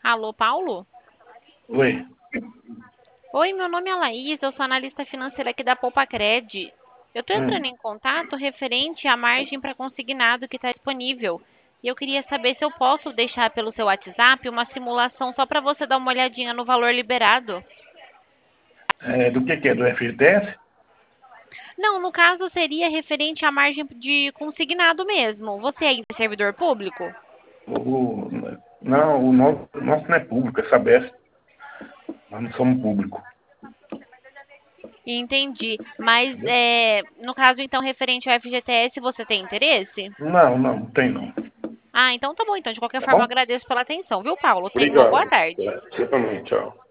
Alô, Paulo? Oi. Oi, meu nome é Laís, eu sou analista financeira aqui da Poupa-Cred. Eu estou entrando Hum. em contato referente à margem para consignado que está disponível. E eu queria saber se eu posso deixar pelo seu WhatsApp uma simulação só para você dar uma olhadinha no valor liberado. Do que é? Do FGTS? Não, no caso seria referente à margem de consignado mesmo. Você é servidor público? O, não, o nosso não é público, é Sabesp. Nós não somos público. Entendi. Mas Entendeu? no caso então referente ao FGTS, você tem interesse? Não tem não. Ah, então tá bom. Então, de qualquer Tá forma, eu bom? agradeço pela atenção, viu, Paulo? Tenha uma boa Obrigado. tarde. Você também, tchau.